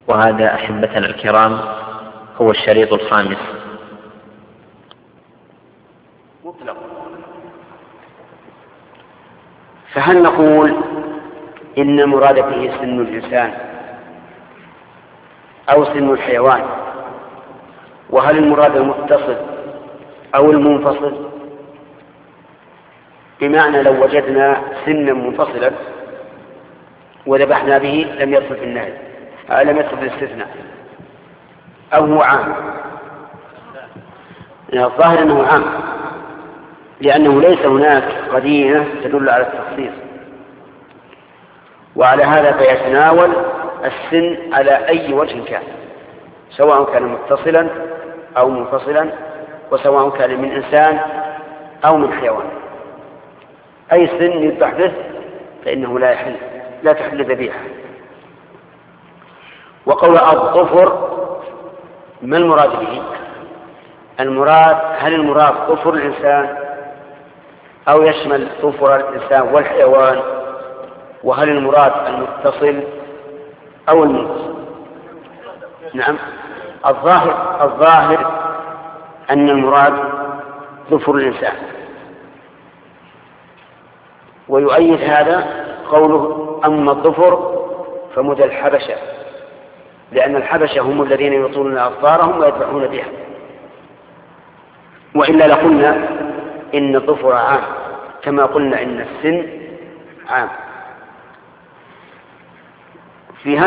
وهذا أحبتنا الكرام هو الشريط الخامس. مطلق. فهل نقول إن المراد به سن الإنسان أو سن الحيوان؟ وهل المراد المتصل أو المنفصل؟ بمعنى لو وجدنا سنا منفصلا وذبحنا به لم يدخل في النهي، لم يدخل في الاستثناء، أو هو عام. الظاهر أنه عام، لأنه ليس هناك قرينة تدل على التخصيص، وعلى هذا فيتناول السن على أي وجه كان، سواء كان متصلا أو منفصلا، وسواء كان من إنسان أو من حيوان. أي سن يذبح به فإنه لا تحل ذبيحة. وقول الظفر ما المراد به؟ هل المراد ظفر الإنسان أو يشمل ظفر الإنسان والحيوان؟ وهل المراد المتصل أو المنفصل؟ نعم، الظاهر أن المراد ظفر الإنسان، ويؤيد هذا قوله أما الظفر فمدى الحبشة، لأن الحبشة هم الذين يطولون أظفارهم ويذبحون بها، وإلا لقلنا إن الظفر عام كما قلنا إن السن عام.